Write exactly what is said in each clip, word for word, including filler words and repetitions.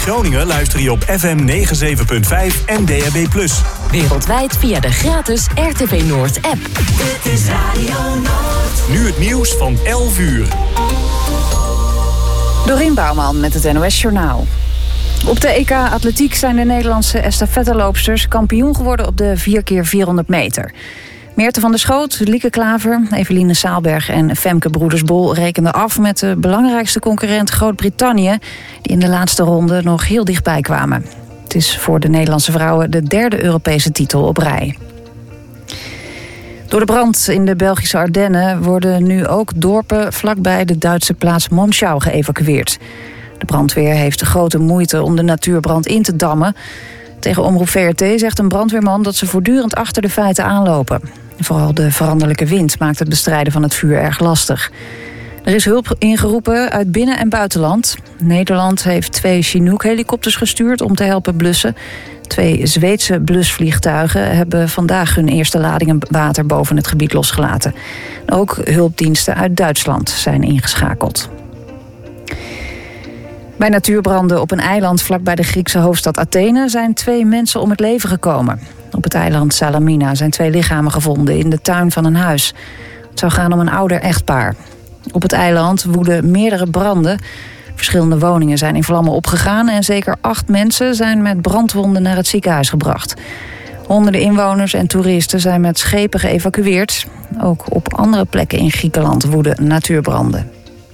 Groningen luister je op F M negenenzeventig punt vijf en D A B plus. Wereldwijd via de gratis R T V Noord app. Dit is Radio Noord. Nu het nieuws van elf uur. Dorien Bouwman met het N O S Journaal. Op de E K Atletiek zijn de Nederlandse estafetteloopsters kampioen geworden op de vier keer vierhonderd meter. Meerte van der Schoot, Lieke Klaver, Eveline Saalberg en Femke Broedersbol rekenden af met de belangrijkste concurrent Groot-Brittannië, die in de laatste ronde nog heel dichtbij kwamen. Het is voor de Nederlandse vrouwen de derde Europese titel op rij. Door de brand in de Belgische Ardennen worden nu ook dorpen vlakbij de Duitse plaats Monschau geëvacueerd. De brandweer heeft grote moeite om de natuurbrand in te dammen. Tegen Omroep V R T zegt een brandweerman dat ze voortdurend achter de feiten aanlopen. Vooral de veranderlijke wind maakt het bestrijden van het vuur erg lastig. Er is hulp ingeroepen uit binnen- en buitenland. Nederland heeft twee Chinook-helikopters gestuurd om te helpen blussen. Twee Zweedse blusvliegtuigen hebben vandaag hun eerste ladingen water boven het gebied losgelaten. Ook hulpdiensten uit Duitsland zijn ingeschakeld. Bij natuurbranden op een eiland vlakbij de Griekse hoofdstad Athene zijn twee mensen om het leven gekomen. Op het eiland Salamina zijn twee lichamen gevonden in de tuin van een huis. Het zou gaan om een ouder echtpaar. Op het eiland woeden meerdere branden. Verschillende woningen zijn in vlammen opgegaan en zeker acht mensen zijn met brandwonden naar het ziekenhuis gebracht. Honderden inwoners en toeristen zijn met schepen geëvacueerd. Ook op andere plekken in Griekenland woeden natuurbranden.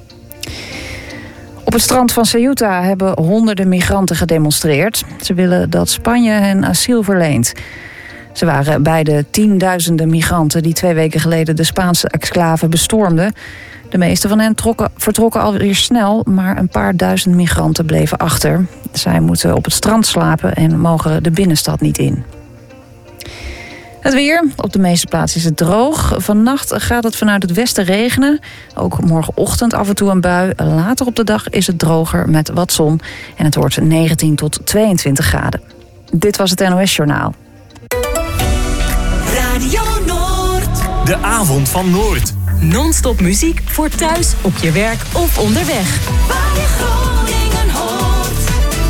Op het strand van Ceuta hebben honderden migranten gedemonstreerd. Ze willen dat Spanje hen asiel verleent. Ze waren bij de tienduizenden migranten die twee weken geleden de Spaanse exclave bestormden. De meeste van hen trokken, vertrokken alweer snel, maar een paar duizend migranten bleven achter. Zij moeten op het strand slapen en mogen de binnenstad niet in. Het weer. Op de meeste plaatsen is het droog. Vannacht gaat het vanuit het westen regenen. Ook morgenochtend af en toe een bui. Later op de dag is het droger met wat zon. En het wordt negentien tot tweeëntwintig graden. Dit was het N O S Journaal. Radio Noord. De avond van Noord. Non-stop muziek voor thuis, op je werk of onderweg. Waar je Groningen hoort.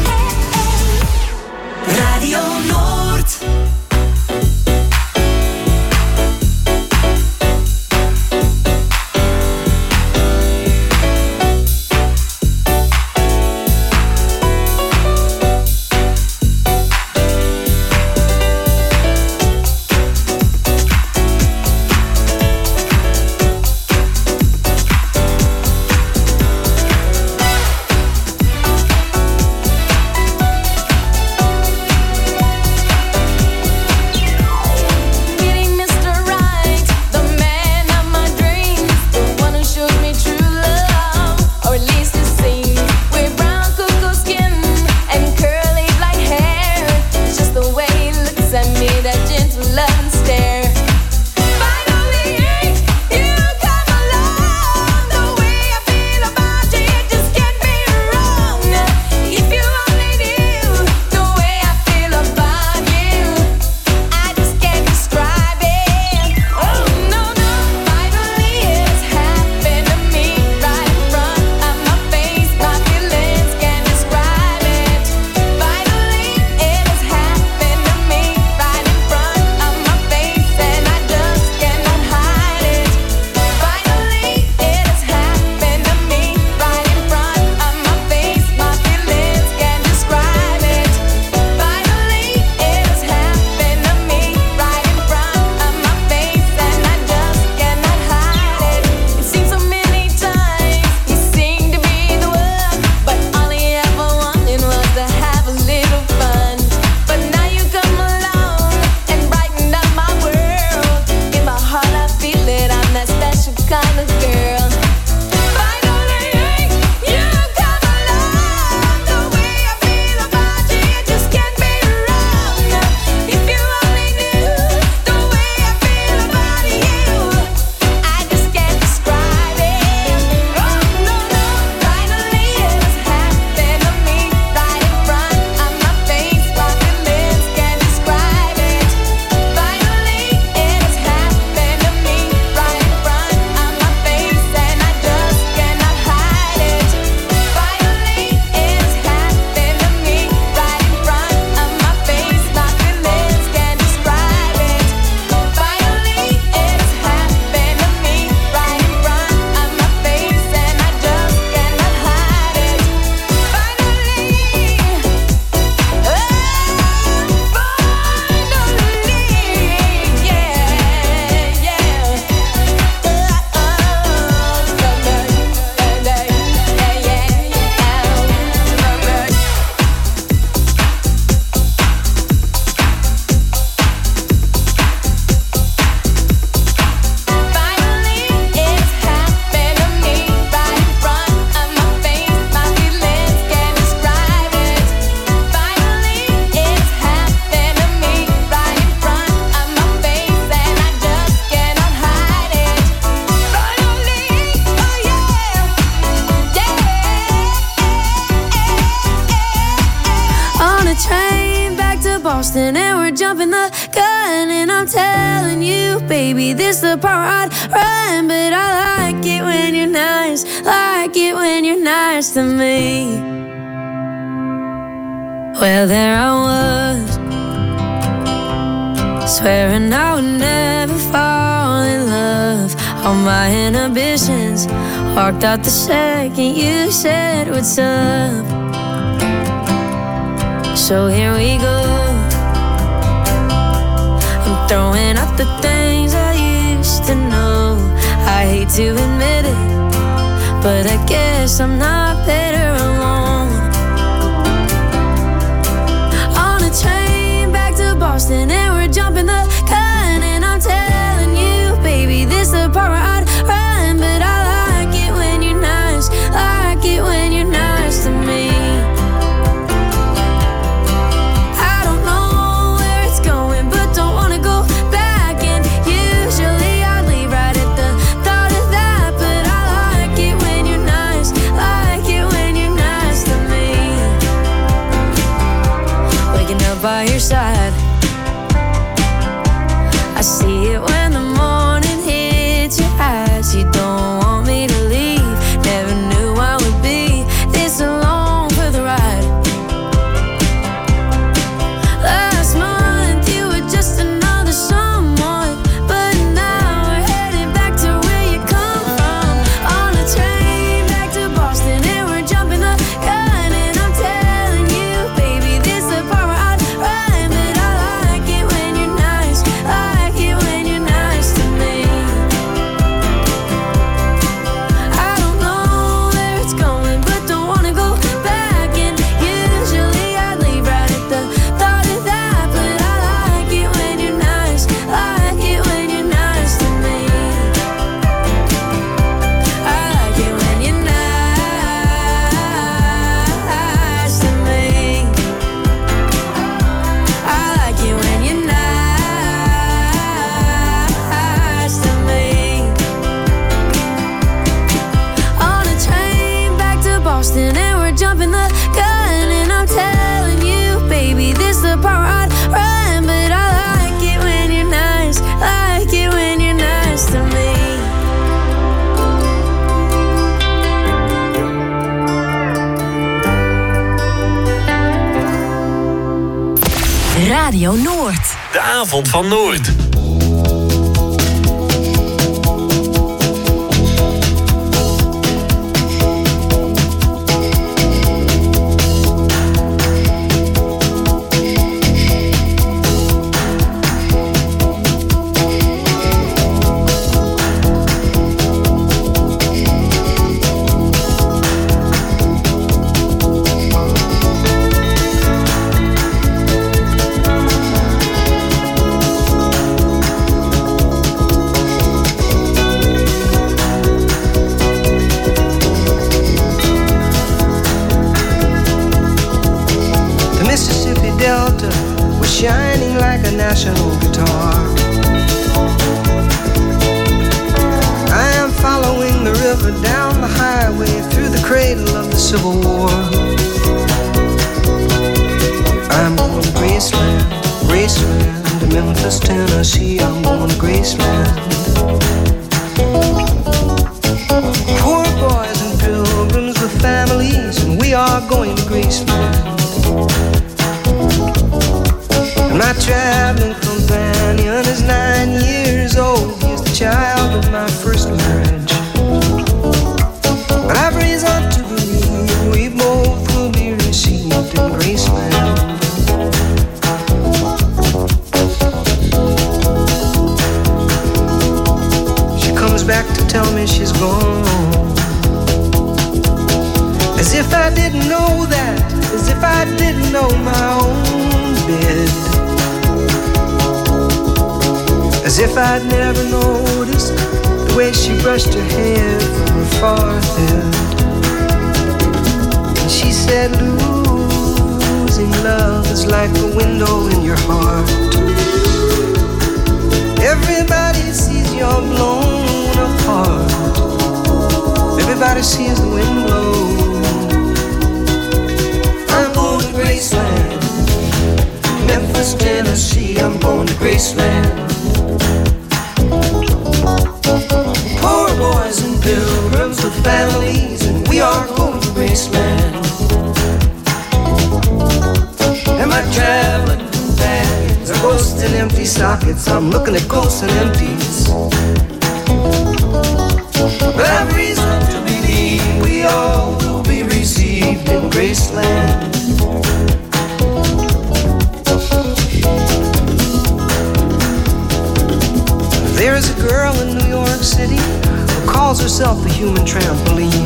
Hey, hey. Radio Noord. a train back to Boston, and we're jumping the gun. And I'm telling you, baby, this the part I'd run. But I like it when you're nice, like it when you're nice to me. Well, there I was, swearing I would never fall in love. All my inhibitions walked out the second you said what's up. So here we go. I'm throwing out the things I used to know. I hate to admit it, but I guess I'm not better alone. On a train back to Boston, and we're jumping the gun. And I'm telling you, baby, this the part where I'd run. But I like it when you're nice, like it when you're nice to me. By your side, I see it when the morning hits your eyes. You don't want me to leave, never knew I would be this alone for the ride. Last month you were just another someone, but now we're headed back to where you come from. On a train back to Boston, and we're jumping the gun. And I'm telling you, baby, this the part where I Radio Noord. De avond van Noord. Shining like a national guitar. I am following the river down the highway through the cradle of the Civil War. I'm going to Graceland, Graceland, to Memphis, Tennessee. I'm going to Graceland. Poor boys and pilgrims with families, and we are going to Graceland. My traveling companion is nine years old. He's the child of my first marriage. But I've reason to believe we both will be received in Graceland. She comes back to tell me she's gone. As if I didn't know that, as if I didn't know my own bed. As if I'd never noticed the way she brushed her hair from her forehead. And she said, losing love is like a window in your heart. Everybody sees you're blown apart. Everybody sees the wind blow. I'm going to Graceland. Graceland. Poor boys and pilgrims with families, and we are going to Graceland. And my traveling companions are ghosts and empty sockets. I'm looking at ghosts and empties. But I have reason to believe we all will be received in Graceland. There is a girl in New York City who calls herself the human trampoline.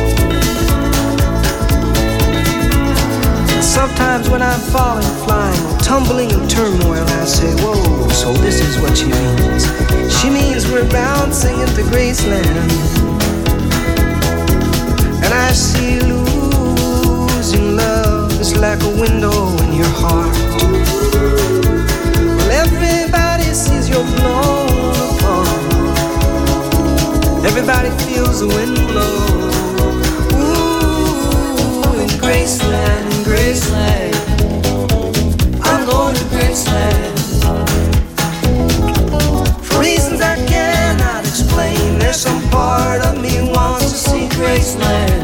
Sometimes when I'm falling, flying, or tumbling in turmoil, I say, whoa, so this is what she means. She means we're bouncing into Graceland. And I see losing love is like a window in your heart. Well, everybody sees you're blown apart. Everybody feels the wind blow. Ooh, in Graceland, in Graceland, I'm going to Graceland. For reasons I cannot explain, there's some part of me wants to see Graceland.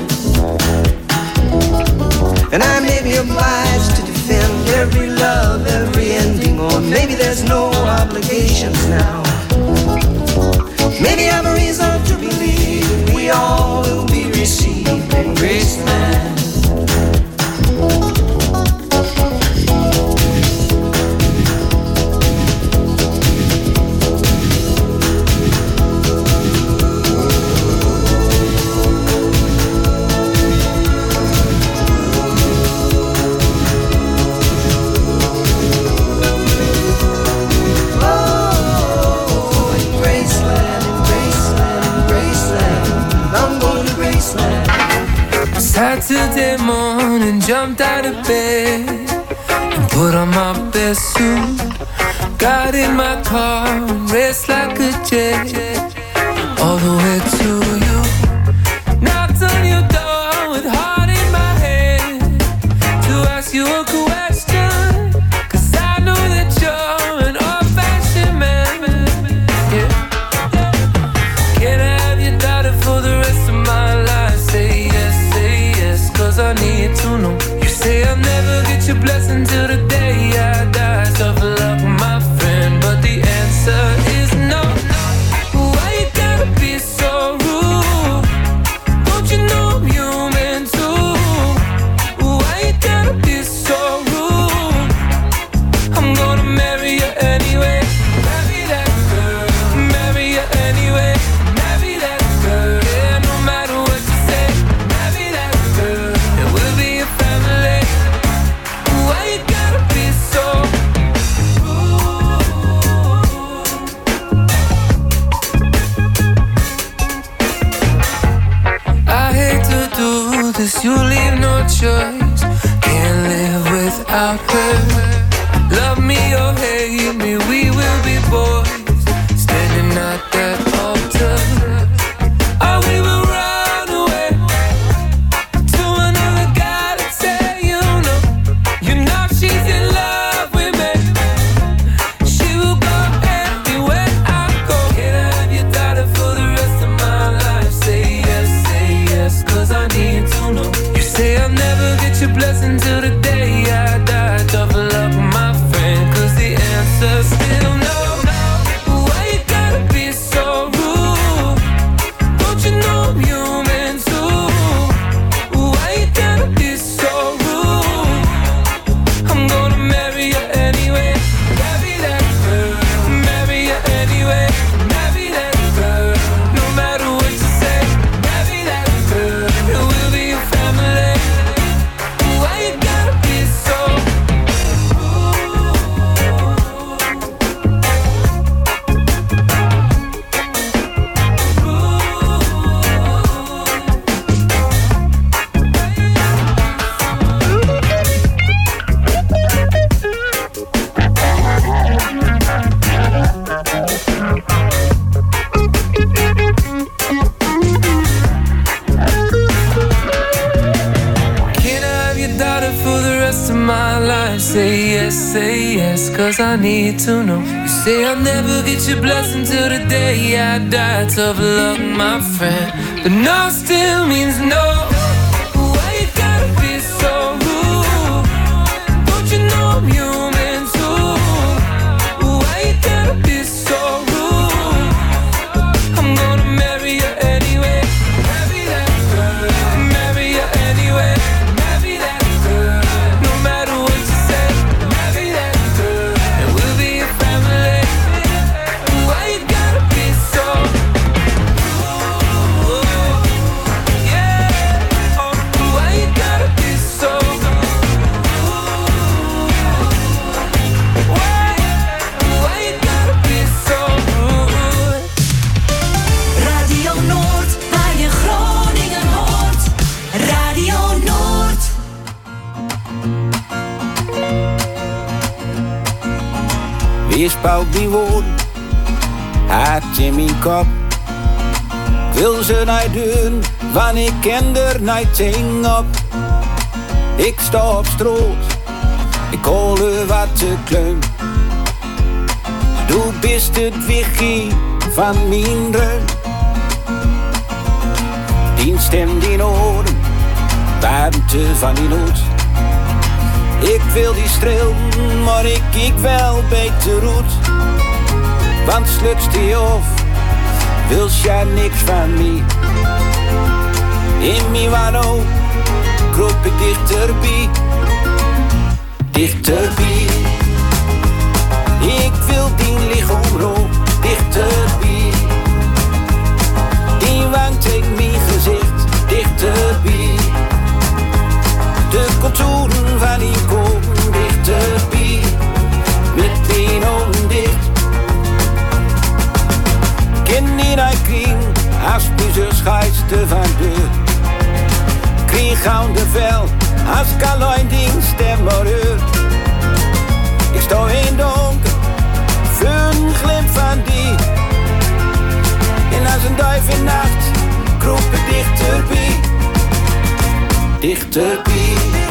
And I may be obliged to defend every love, every ending, or maybe there's no obligations now. Maybe I have a reason to believe we all will be received in Graceland. Saturday morning, jumped out of bed and put on my best suit. Got in my car and raced like a jet all the way to you. Knocked on your door with heart in my head to ask you a question, 'cause I know that you're an old-fashioned man. Yeah. Can I have your daughter for the rest of my life? Say yes, say yes, 'cause I need to know. You say I'll never get your blessing till the day I die. Tough luck, my friend, but the answer is no. Why you gotta be so rude? Don't you know I'm human too? Why you gotta be so rude? I'm gonna marry you anyway. Marry that girl, marry you anyway. Marry that girl, yeah, no matter what you say. Marry that girl, and we'll be a family. Why you gotta be so rude? I hate to do this, you leave no choice. Can't live without her. Love me or hate me, we will be boys standing at that altar. Or we will run away to another guy that say you know, you know she's in love with me. She will go anywhere I go. Can I have your daughter for the rest of my life? Say yes, say yes, 'cause I need to know. You say I'll never get your blessing till the day I die. Tough luck, my friend, 'cause the answer's still no. Why you gotta be so rude? Don't you know I'm human too? Why you gotta be so rude? I'm gonna marry you anyway. Marry that girl, marry you anyway. Marry that girl, no matter what you say. Marry that girl, and we'll be a family. Why you gotta be so Can I have your daughter for the rest of my life. Say yes, say yes, cause I need to know. You say I'll never get your blessing till the day I die. Tough luck, my friend, but no still means no. Why you gotta be so rude? Don't you know I'm human too? Why you gotta be so rude? I'm gonna marry you anyway. Marry that girl. Marry you anyway. Marry that girl. No matter what you say. Marry that girl. And we'll be a family. Why you gotta be so rude? Yeah. Oh, why you gotta be so rude? Why? Why you gotta be so rude? Radio Noord, waar je Groningen hoort. Radio Noord. Wie spouwt die woorden? Haat in mijn kop. Ik wil ze niet doen, want ik ken er niet ting op. Ik sta op stroot, ik hoor er wat te kleun. Du bist het wichtig van mijn dreun. Die stem, die oren, warmte van die nood. Ik wil die streel, maar ik kijk wel beter uit. Want slutst die of, wil jij niks van mij. In mijn wano, kroop ik dichterbij. Dichterbij. Ik wil die lichaam rood, dichterbij. Die wang tegen mijn gezicht, dichterbij. De contouren van die kop, dichterbij. Met mijn ogen dicht. Ken die nou kring, als mijn scheidste van deur. Kring gauw de vel, als ik alleen die stem maar hoor. Ik sta in donker, voor een glimp van die. En als een duif in nacht, kroop ik dichterbij. Dichterbij.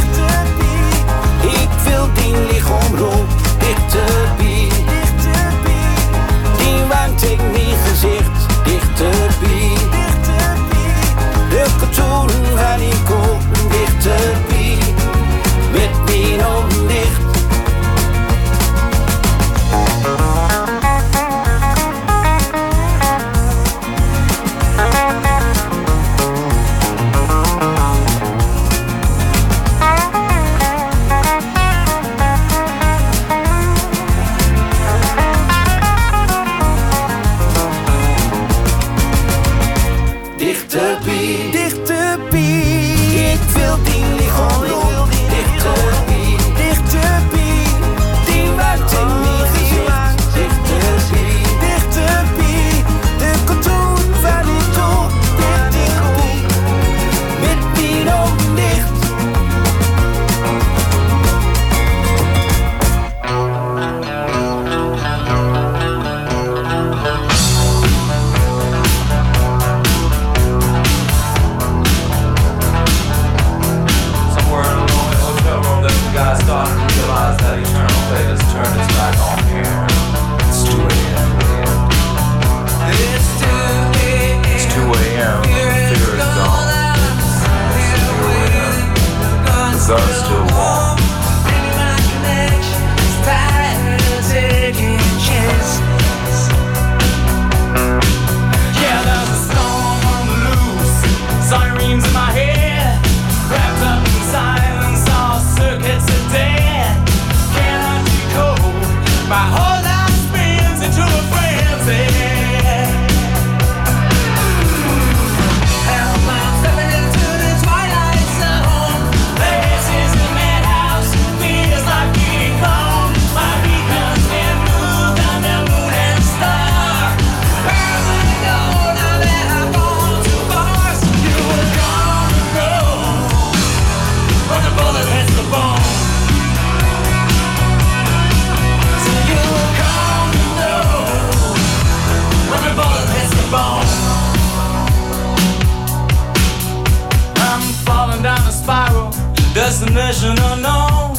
Ik wil die lichaam rood, dichterbij. Die wang tegen mijn gezicht, dichterbij. De contouren van die kop, dichterbij. Met mijn ogen dicht. Dichterbij, dichterbij. Ik wil die lichaam rood, dichterbij, dichterbij. Die maakt in mijn gezicht, dichterbij, dichterbij. De contour van die kop, dichterbij. Met mijn ogen dicht. Guy started to realize that eternal fate has turned its back on here. It's two a.m. It's two a.m. It's two a.m. Fear is gone. Here we are. The sun's still warm. Yeah, there's a storm on the loose. Sirens in my head. Wrapped up in silence. All circuits are dead. Cannot decode. My whole life spins into a frenzy. Hell, I'm stepping into the twilight zone. This is the madhouse. Feels like King Kong. My beacons can move down the moon and star. Where am I to go now that I've gone too far? So you were gone to go. When the bullet hits the bone. So you will come to know. When the bullet hits the bone. I'm falling down a spiral. Destination unknown.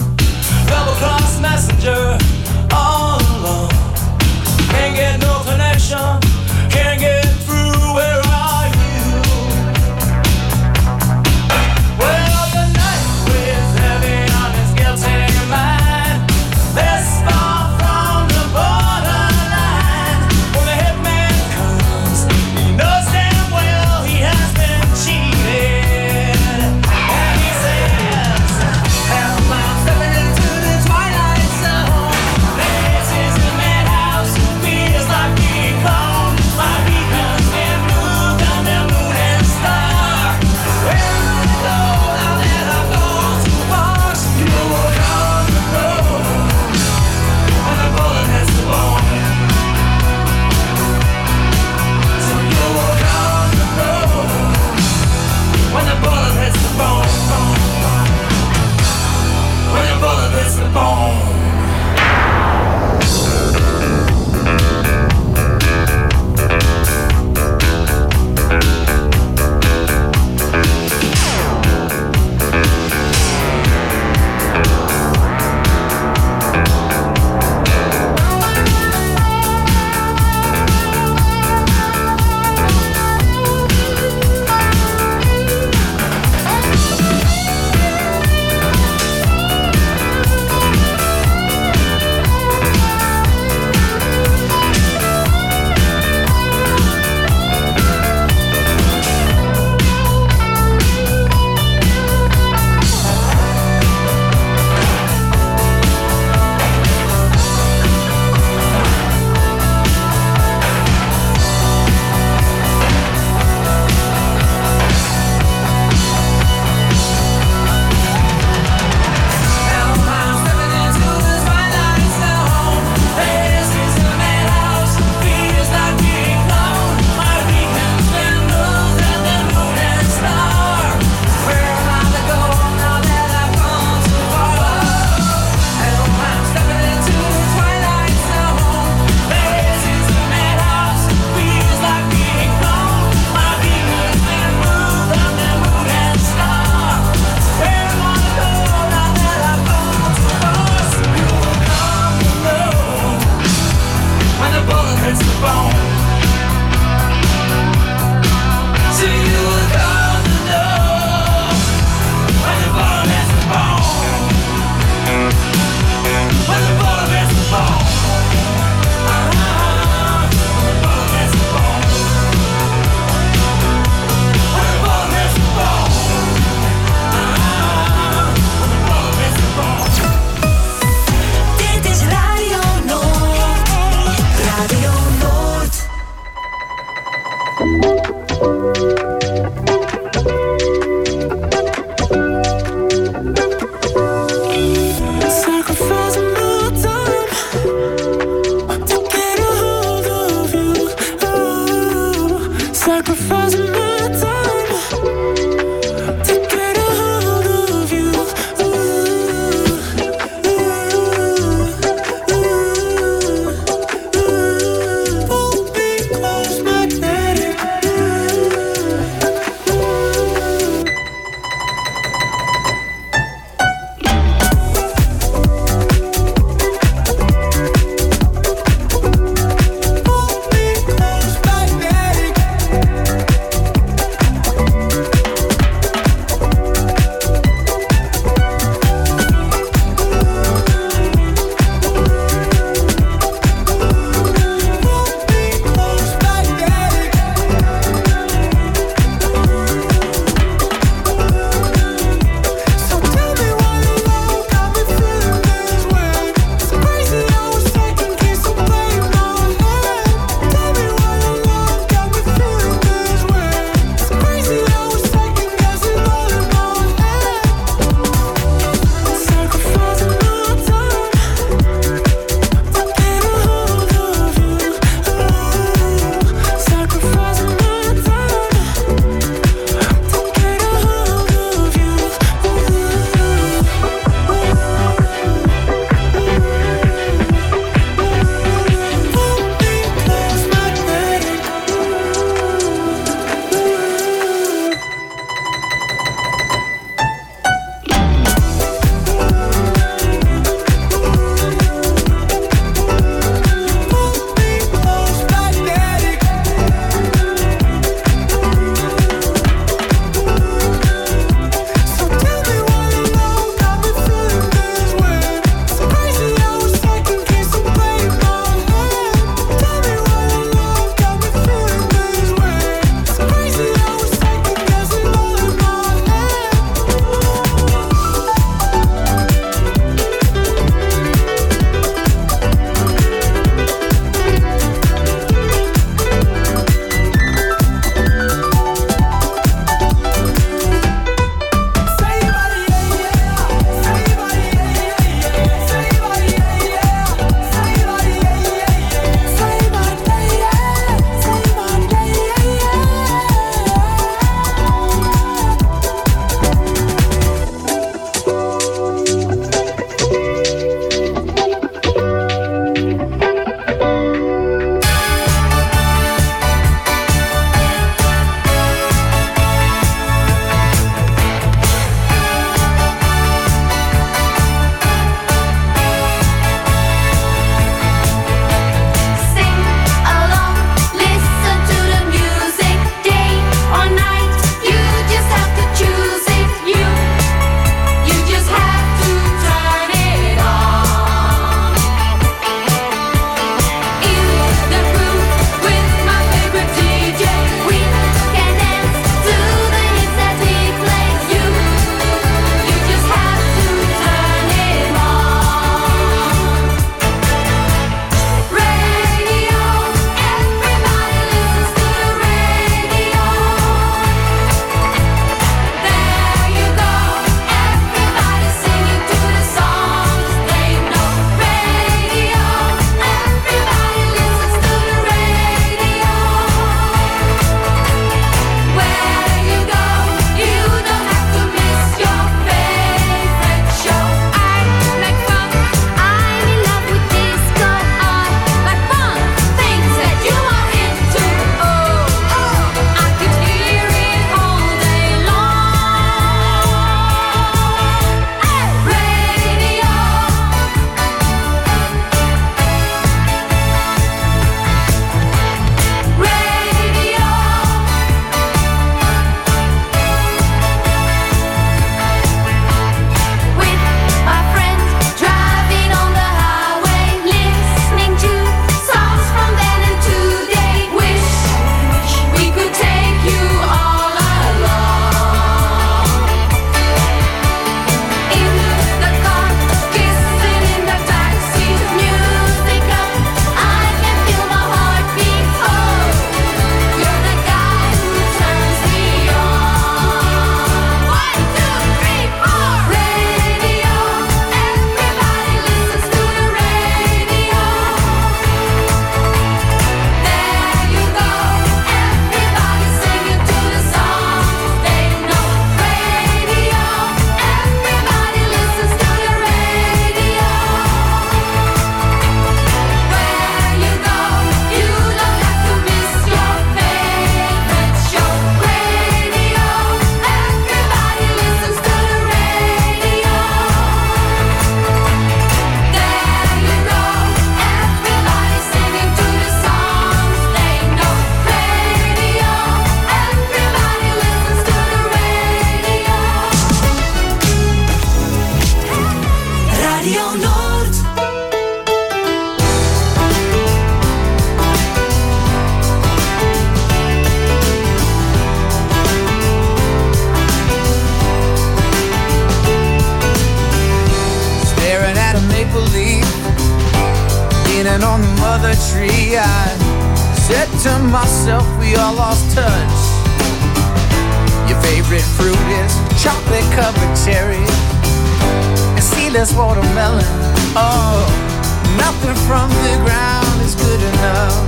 maple leaf, leaning on the mother tree. I said to myself, we all lost touch. Your favorite fruit is chocolate covered cherry and seedless watermelon. Oh, nothing from the ground is good enough.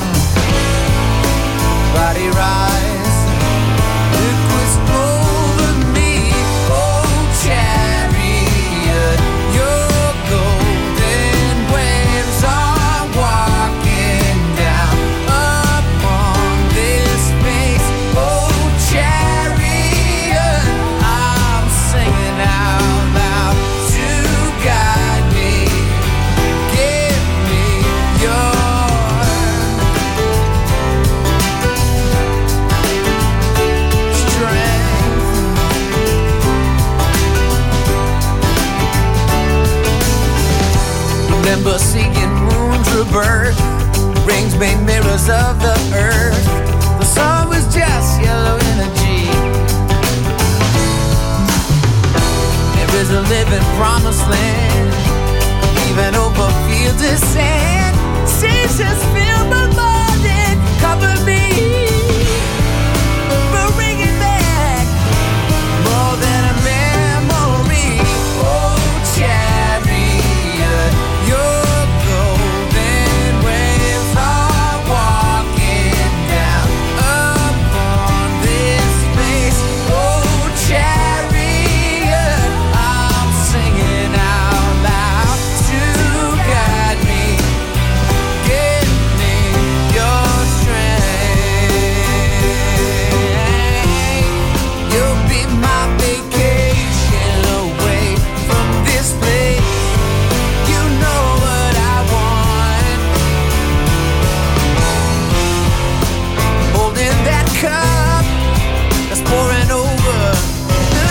Body rise, liquids over me. Oh, chariot, your golden waves are walking down upon this space. Oh, chariot, I'm singing out loud to guide me. Give me your remember seeing moons rebirth, rings made mirrors of the earth. The sun was just yellow energy. There is a living promised land, even over fields of sand. Seasons fill my mind and cover me. But bring it back, more than a memory. Oh, chariot, your golden waves are walking down upon this space. Oh, chariot, I'm singing out loud to guide me. Give me your strength. You'll be my vacation away from this place. You know what I want. Holding that cup that's pouring over the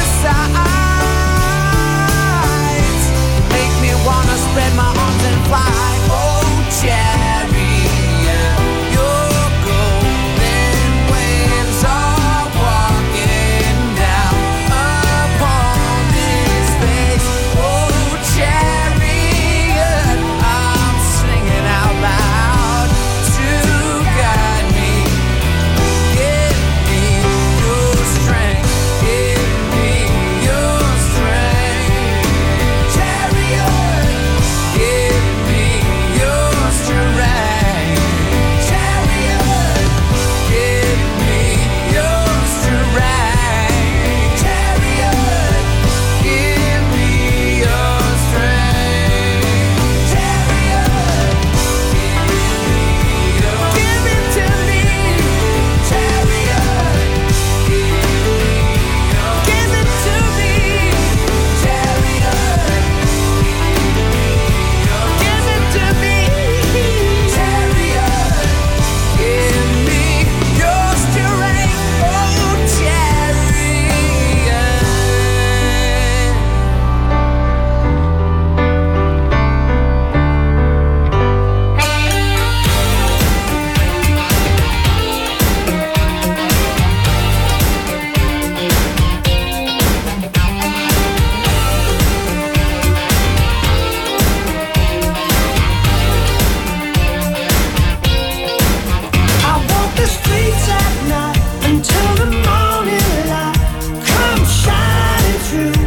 sides. Make me wanna spread my arms and fly. Oh, chariot, your golden waves are walking down upon this space. Oh, chariot, I'm singing out loud to guide me. Give me your strength. Give me your strength. Chariot, give me your strength. Chariot, give me your strength. Chariot, give me your strength. Chariot, give it to me. Chariot, give it to me. Chariot, give it to me. Chariot, give me your strength. Oh, chariot. I walk the streets at night until the morning light comes shining through.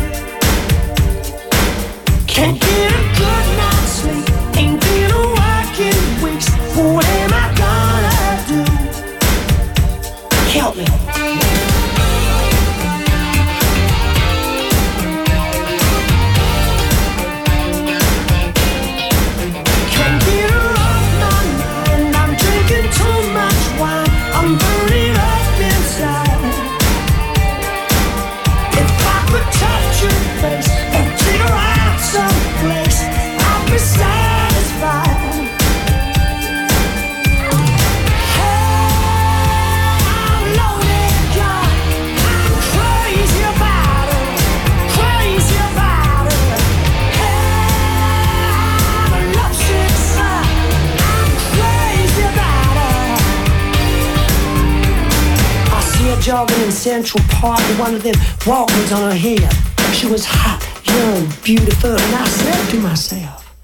Can't get a good night's sleep, ain't been a work in weeks. What am I gonna do? Help me. Can't get her off my mind. I'm drinking too much wine. I'm burning up inside. If I could touch your face or take her out someplace, I'd be satisfied. Hey, I'm loaded gun. I'm crazy about her, crazy about her. Hey, I'm a lovesick son. I'm crazy about her. I see her jogging in Central Park with one of them Walkmans on her head. She was hot, young, beautiful, and I said to myself,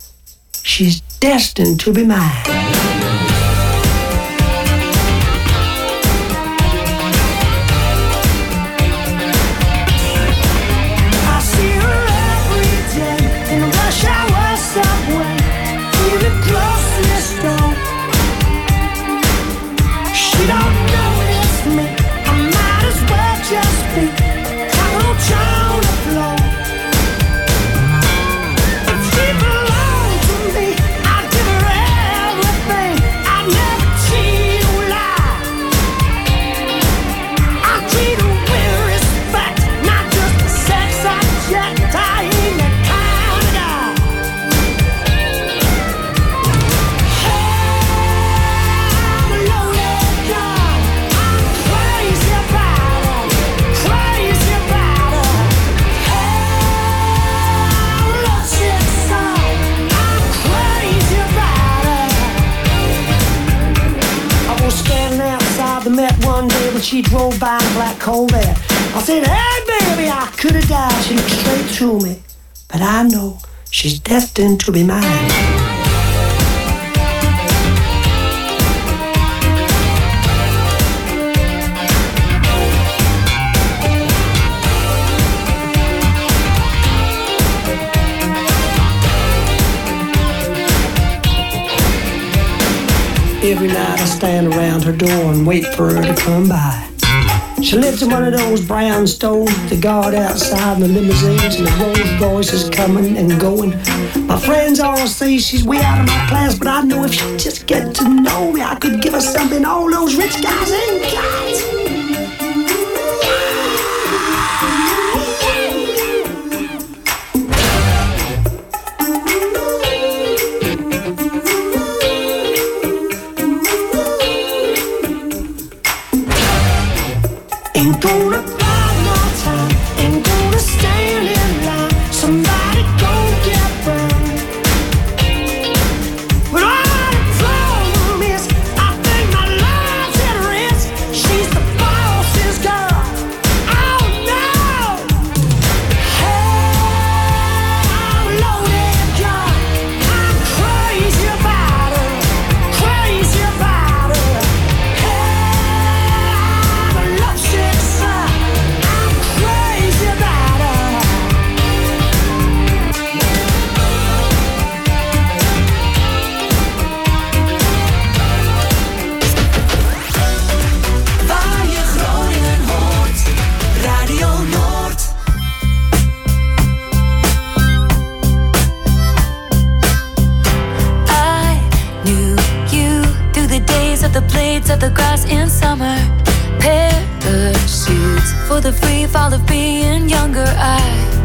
she's destined to be mine. She drove by in a black Corvette. I said, hey baby, I could have died. She looked straight through me, but I know she's destined to be mine. Every night I stand around her door and wait for her to come by. She lives in one of those brown stoves, the guard outside and the limousines and the Rolls Royces coming and going. My friends all say she's way out of my class, but I know if she'd just get to know me, I could give her something all those rich guys ain't got. Ain't gonna buy my time, ain't gonna stand in line. Somebody gon' get burned. But all the problem is, I think my life's at risk. She's the boss's girl. Oh no! Hey, I'm a loaded gun. I'm crazy about her, crazy about her. Hey, I'm a lovesick son. I'm crazy about her. Waar je Groningen hoort. Radio Noord. I knew you through the days of the blades of the grass in summer. Parachutes for the free fall of being younger. I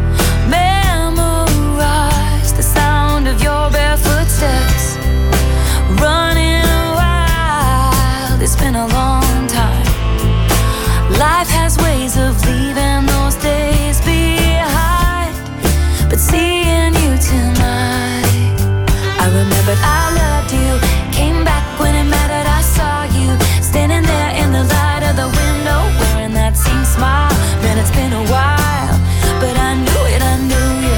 memorized the sound of your barefoot steps. Running wild, it's been a long time. Life has ways of leaving those days behind. But seeing you tonight, I remembered I loved you. Came back when it mattered, I saw you standing there in the light of the window, wearing that same smile. Man, it's been a while, but I knew it, I knew you.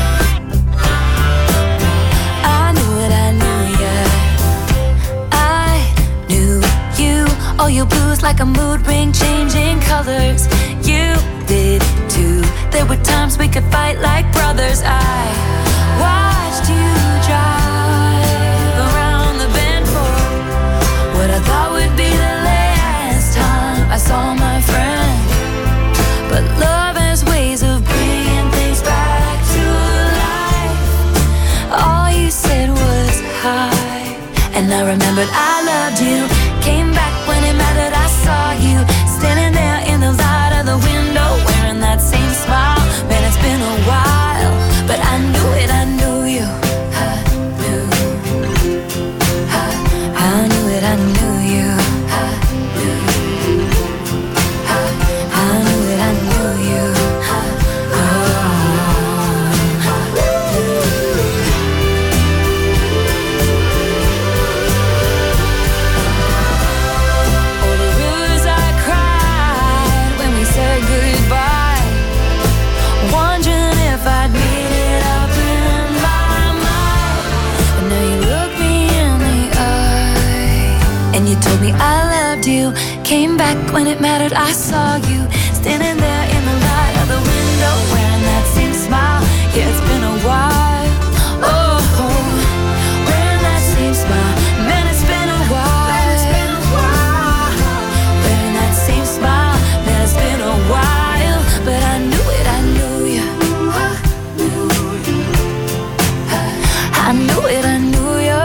I knew it, I knew you. I knew you. Oh, your blues like a mood ring, changing colors. You did too. There were times we could fight like brothers. I watched you drive around the bend for what I thought would be the last time I saw my friend. But love has ways of bringing things back to life. All you said was hi, and I remembered I loved you. Came back when it mattered, I saw you standing there in the light of the window, wearing that same smile. Man, it's been a while, but I knew it, I knew you. I knew, I, I knew it, I knew you. I knew, I, I knew it, I knew you. Oh, all the rivers I cried when we said goodbye, wondering if back when it mattered, I saw you standing there in the light of the window, wearing that same smile. Yeah, it's been a while. Oh, wearing that same smile. Man, it's been a while. Wearing that same smile. Man, it's been a while. But I knew it, I knew you. I knew it, I knew you.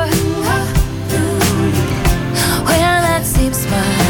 Wearing that same smile.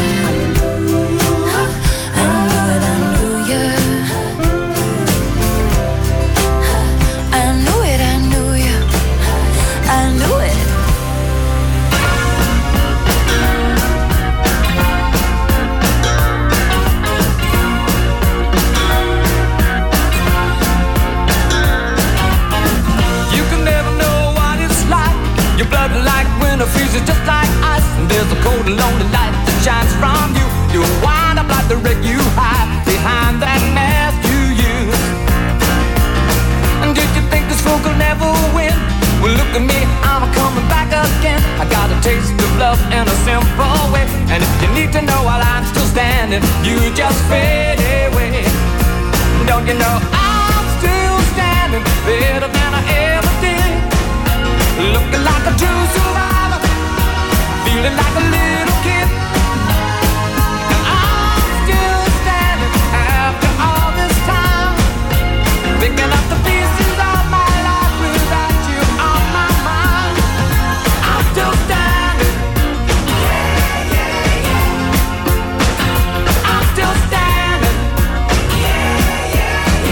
Freezes just like ice, and there's a cold and lonely light that shines from you. You wind up like the wreck you hide behind that mask you use. And did you think this fool could never win? Well, look at me, I'm coming back again. I got a taste of love in a simple way, and if you need to know while I'm still standing, you just fade away. Don't you know I'm still standing better than I ever did, looking like a true survivor, feeling like a little kid. And I'm still standing after all this time, picking up the pieces of my life without you on my mind. I'm still standing. Yeah, yeah, yeah. I'm still standing. Yeah, yeah,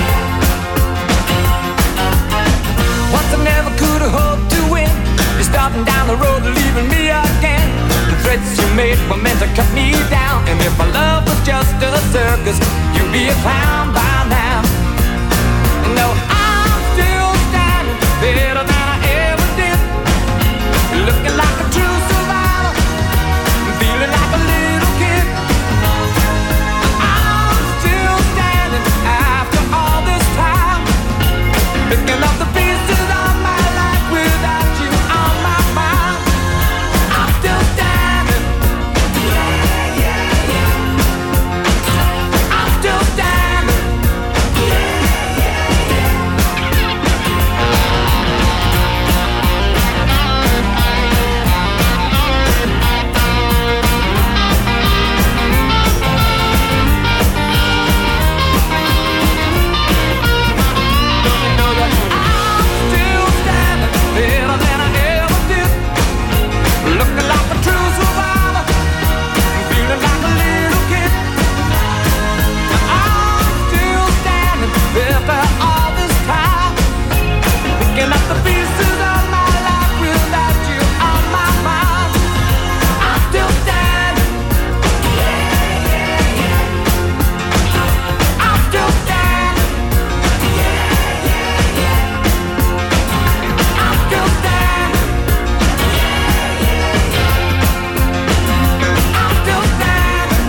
yeah. Once I never could have hoped to win. You're starting down the road, leaving me again. The threats you made were meant to cut me down, and if my love was just a circus, you'd be a clown by now. No, I'm still standing better than I ever did, looking like a true survivor, feeling like a little kid. I'm still standing after all this time, picking up the pieces of my life without you on my mind. I'm still standing. Yeah, yeah, yeah. I'm still standing. Yeah, yeah, yeah. Don't you know that I'm still standing better than I ever did, looking like a true survivor, feeling like a little kid. I'm still standing after all this time, picking up the pieces of my life without you on my mind. I'm still standing. Yeah, yeah, yeah. I'm still standing. Yeah, yeah, yeah. I'm still standing. I'm still standing.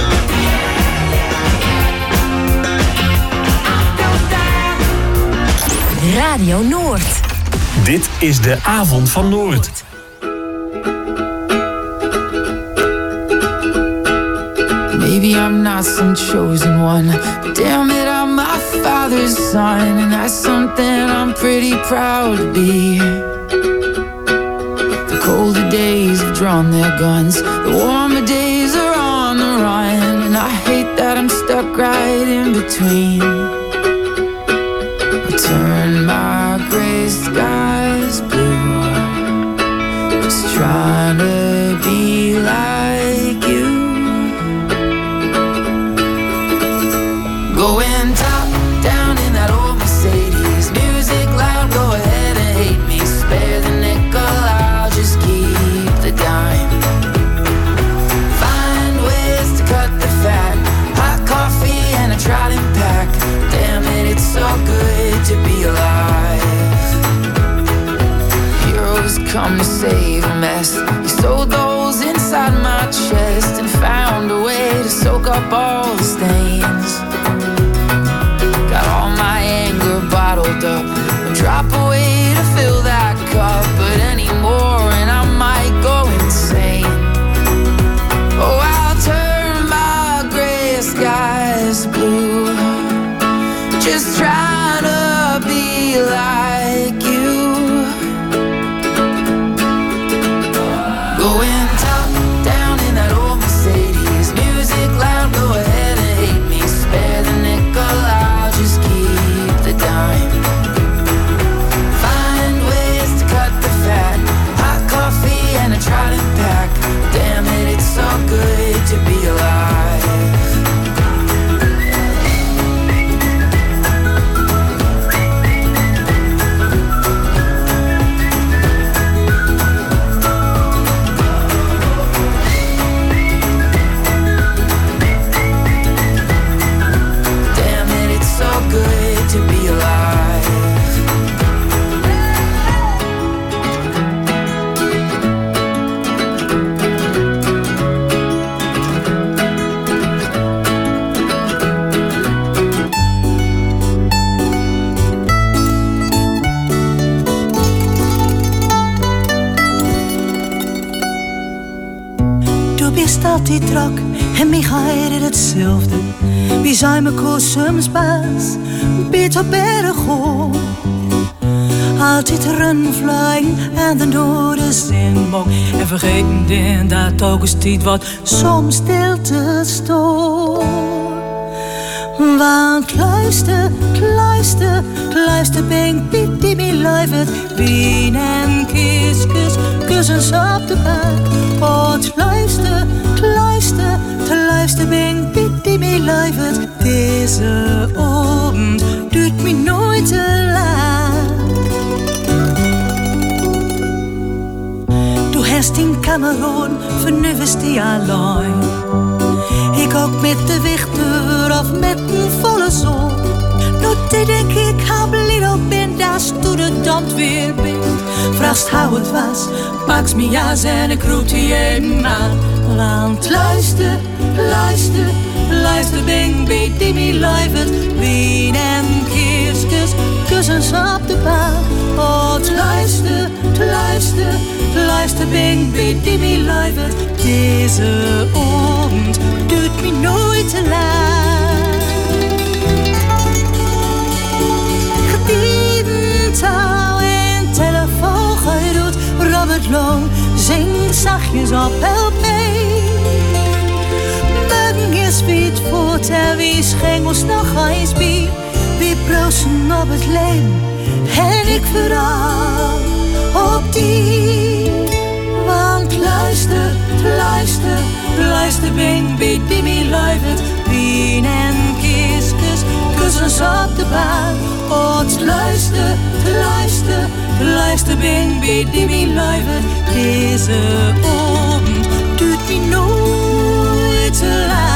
Radio Noord. Dit is de avond van Noord. Maybe I'm not some chosen one, but damn it, I'm my father's son, and that's something I'm pretty proud to be. The colder days have drawn their guns, the warmer days are on the run, and I hate that I'm stuck right in between. I turn my gray skies blue, just trying to be like you. Going top down in that old Mercedes, music loud, go ahead and hate me. Spare the nickel, I'll just keep the dime. Find ways to cut the fat, hot coffee and a trotting pack. Damn it, it's so good to be alive. Heroes come to save a mess. You sewed those inside my chest and found a way to soak up all the stains. Got all my anger bottled up, a drop away to fill that cup, but anymore and I might go insane. Oh, I'll turn my staat die trak en Michael deed hetzelfde. Wie zijn me koosums baas, Peter Bergo. Altijd runflying en de noorden zinbok. En vergeten den dat ook eens tijd wat soms stilte stoort. Want luister, luister, luister, ben Piet die me live wien en kies, kus, kussens op de buik. Oh, luister, luister, luister, ben Piet die me live deze ochtend duurt me nooit te laat. Du hast in Kamerun vernuvest die alleen. Ik ook met de wichter of met een volle zon. Nou, te denk ik, hab lied op ben, dat du de dampt weer bent. Vraagst hoe het was, paks me jas en ik roep die even aan. Want luister, luister, luister, bing, beat die me live. Wien en kierskus, kussens op de baan. Oh, luister, luister, luister, bing, beat die me live. Deze ochtend duurt me nooit te laat. Gedienden touw en telefoon gedoet. Robert Long zingt zachtjes op help mee. Buggen is fiets voort en wie schenkt ons nog eens bij. Wie proosten op het leven en ik vooral op die. Want luister, luister, luister, bing, beat die me live. Wien en kieskus, kussens op de baan. Oh, luister, luister, luister, bing, beat die me live. Deze ochtend duurt me nooit te laat.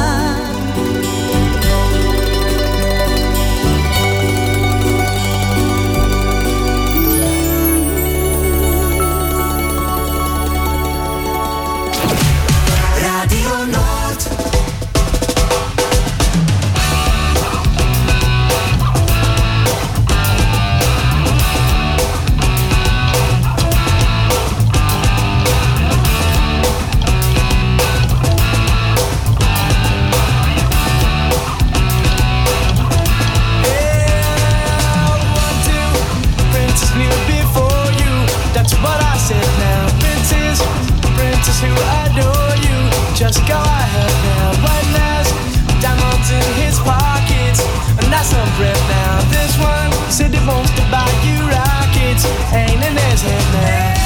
Who adore you, just go ahead now. One last diamonds in his pockets, and that's some bread now. This one said he wants to buy you rockets, ain't in his head now.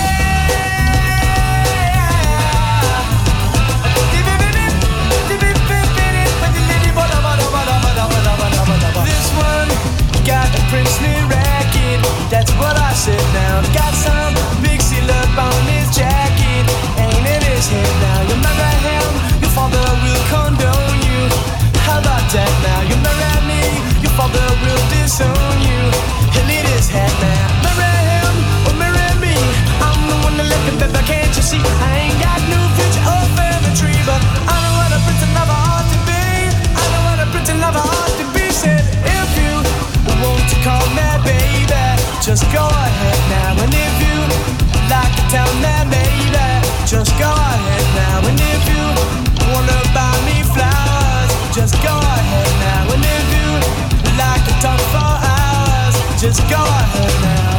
This one got a princely racket, that's what I said now. Got some big seal up on his jacket, ain't in his head now. You marry him, your father will condone you. How about that now? You marry me, your father will disown you. He'll eat his head now. Marry him or marry me, I'm the one that left it there, can't you see? I ain't got no future or family tree, but I know what a pretty lover ought to be. I know what a pretty lover ought to be. Said if you want to call me baby, just go ahead now. And if you like to tell me baby, just go ahead now. And if you wanna buy me flowers, just go ahead now. And if you like to talk for hours, just go ahead now.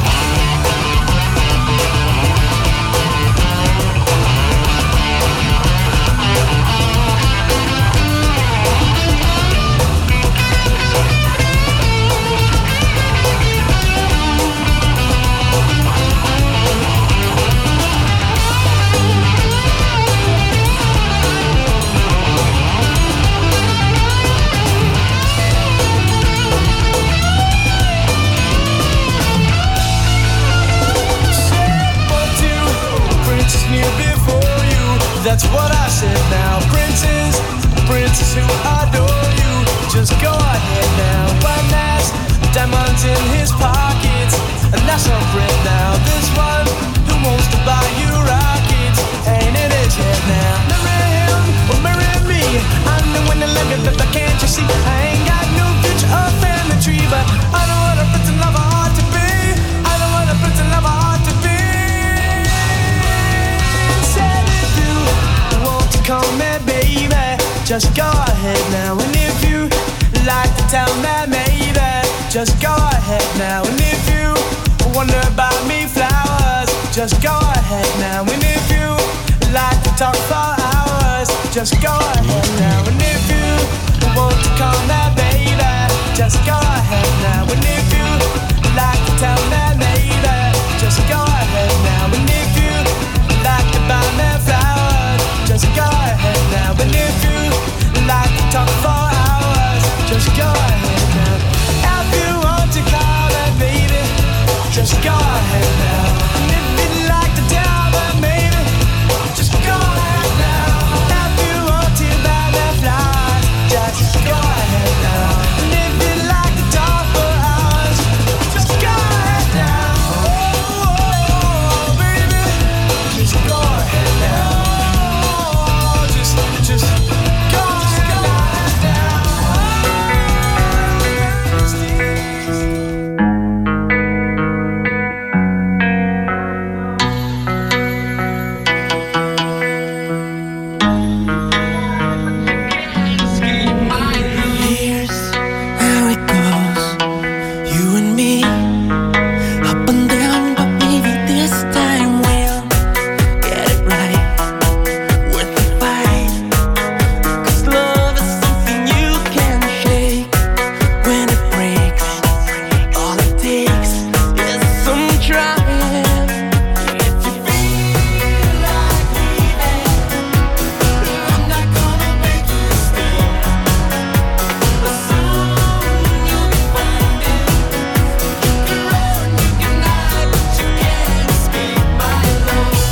That's what I said now. Princess, princess who adore you, just go ahead now. One last diamonds in his pockets, and that's some bread now. This one who wants to buy you rockets, ain't in his head now. Marry him or marry me, I'm the one that look at that, can't you see? I ain't got no future or family tree, but I know what a pretty lover ought to be. I know what a pretty lover ought to be. Said if you want to call me just go ahead now. And if you like to tell me, maybe, just go ahead now. And if you wonder about me flowers, just go ahead now. And if you like to talk for hours, just go ahead now. And if you want to call me baby, just go ahead now. And if you like to tell me maybe, just go ahead now. And if you like to buy me flowers, just go ahead now. And if you like to talk for hours, just go ahead now. If you want to call me baby, just go ahead now. And if you'd like to tell me maybe, just go ahead now. If you want to buy me flowers, just go ahead now. And if you'd like to talk for hours, just go ahead now. Oh, oh, oh, baby, just go ahead now. Just, just go ahead now. Here's how it goes. You and me, up and down, but maybe this time we'll get it right. Worth the fight. 'Cause love is something you can shake. When it breaks, all it takes is some trying. If you feel like leaving, I'm not gonna make you stay. But soon you'll be finding you can run, you can hide, but you can't escape my love. You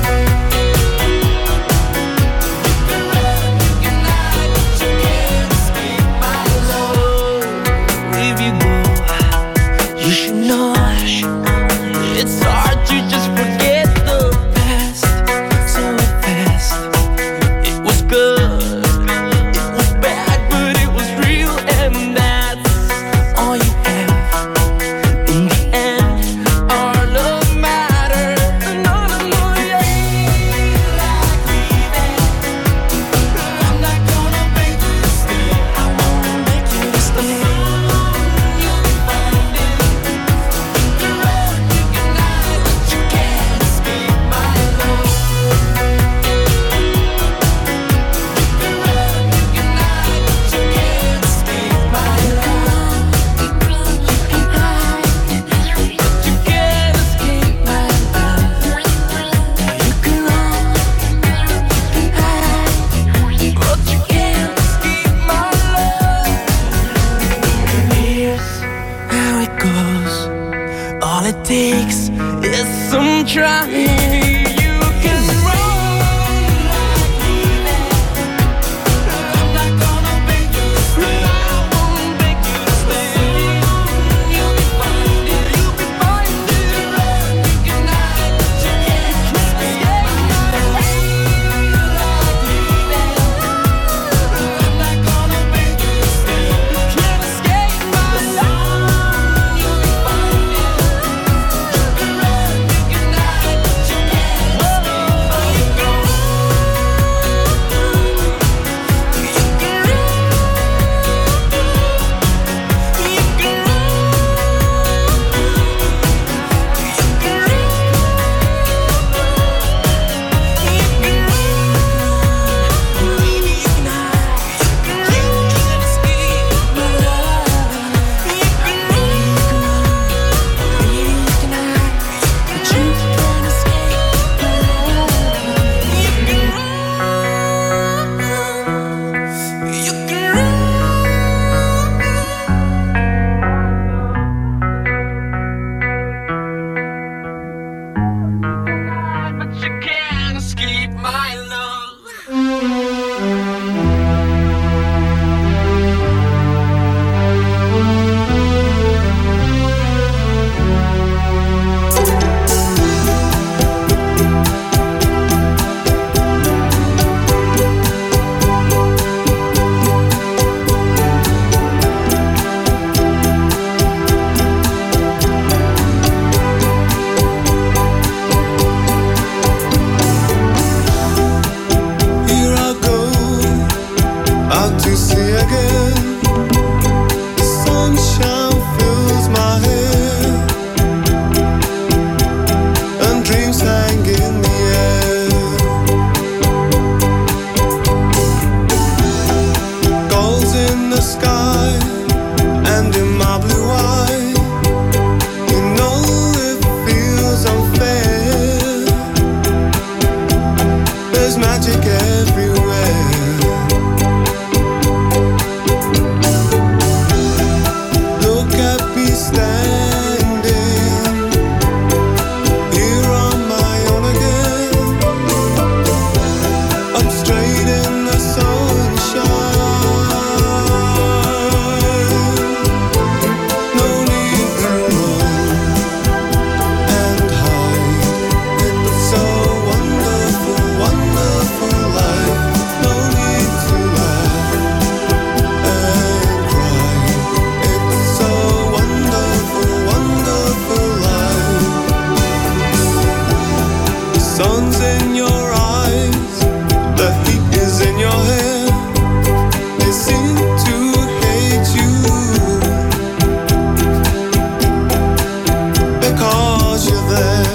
can run, you can hide, but you can't escape my love. If you go, you should know it's hard to just forget the past so fast. It was good, it was bad, but it was real, and that's all you have. In the end, our love matters. No, no, no, yeah. Like leaving, I'm not gonna make you stay. I won't make you stay. You'll be finding you can run, you can hide, but you can't escape my love. You can run, you can hide, but you can't escape my love. You can run, you can hide, but you can't escape my love. You can run, you can hide, but you can't escape my love. Here's how it goes. All it takes is some trying. You can run like leaving. I'm not gonna make you stay. I won't make you stay. You'll be finding, you'll be finding. You can run, you can hide, but you can't escape my love. Like leaving. I'm not gonna make you stay. You can't escape my love. You'll be finding. You can run, you can hide, but you can't is in your eyes, the heat is in your hair. They seem to hate you because you're there.